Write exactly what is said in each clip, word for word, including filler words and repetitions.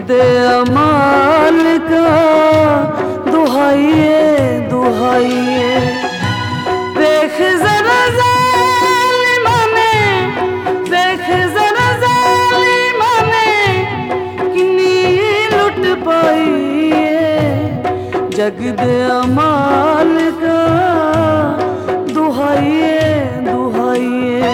दे अमाल का दुहाइए दुहाइए। देख जरा ज़ालिमा ने, देख जरा ज़ालिमा ने किन्नी लुट पाई है। जग दे अमाल का दुहाइए दुहाइए।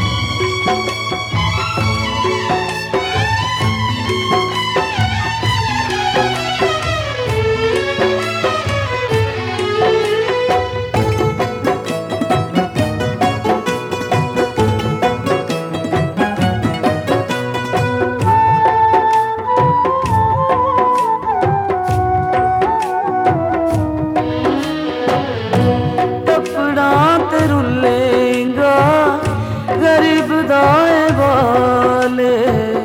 गरीब दाए वाले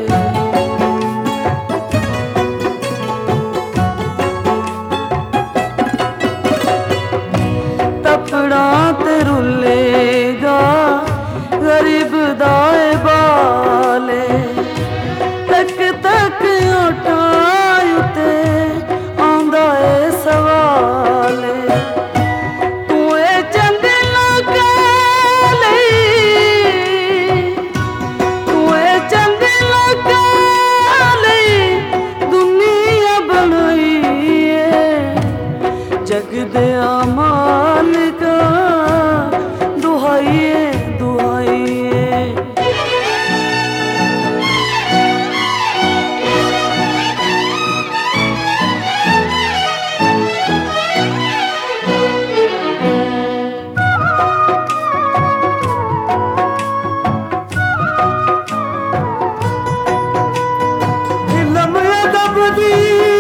तपड़ा ते रुलेगा गरीब दाए वाले। तक तक उठायुते आंदा है सवाले। जग दे अमाल का दुहाइए दुहाइए। इल्म अदब दी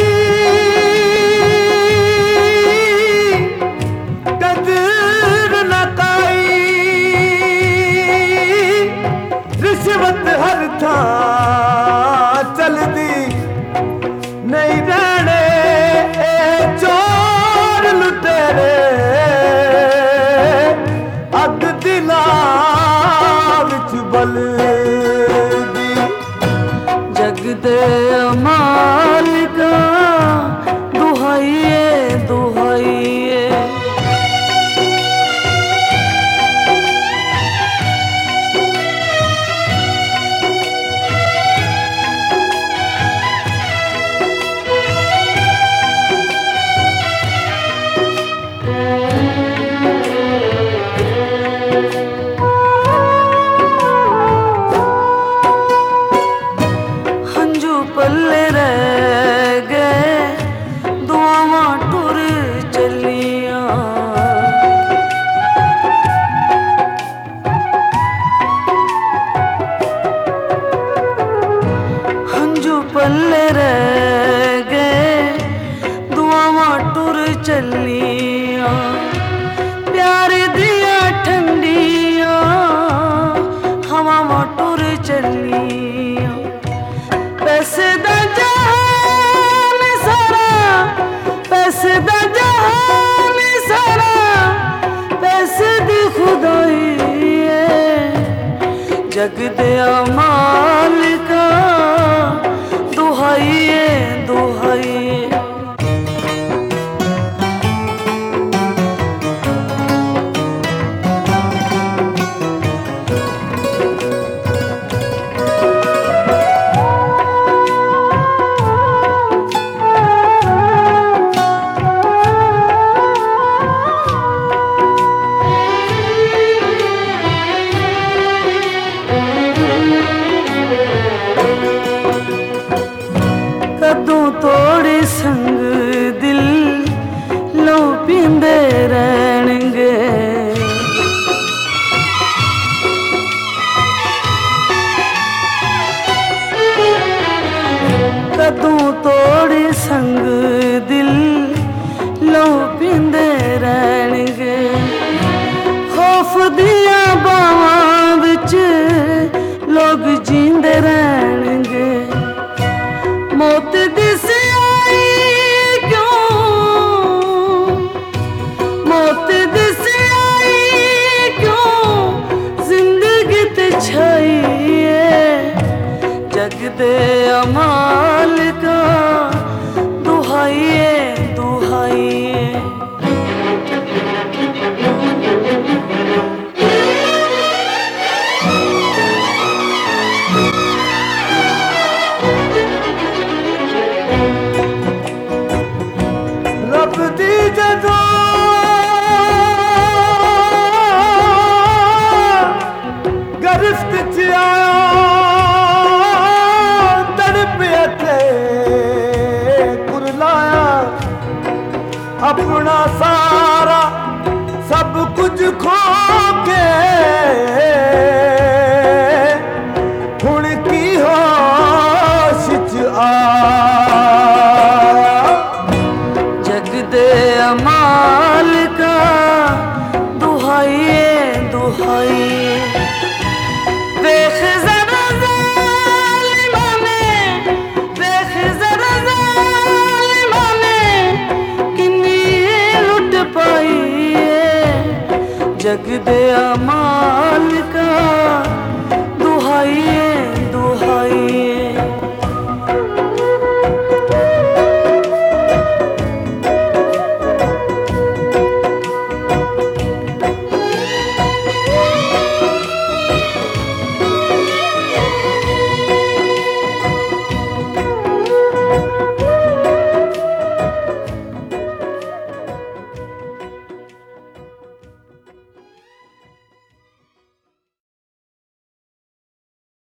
हर था चलदी नहीं रहने चोर लुटेरे। अग दिला विच बलदी। जग दे अमाल का दुहाइए दुहाइए। पल्ले रह गए दुआवां टुर चलियां। हंजू पल्ले रह गए दुआवां टुर चलियां। प्यार दिया ठंडियां हवावां टुर चलियां। पैसे दा जहान सारा, पैसे दा जहान सारा, पैसे दी खुदाई है। जग दे अमाल का दुहाइए दुहाइए। जग दे अमाल का दुहाइए दुहाइए। रब दी जदों गिरफ्त च आया तड़पिया थे कुरलाया अपना सारा सब कुछ खो के हुण की होश च आया। जग दे अमाल का दुहाइए दुहाइए। देख जरा ज़ालिमा में, देख जरा ज़ालिमा में किन्नी लुट पाई है। जग दे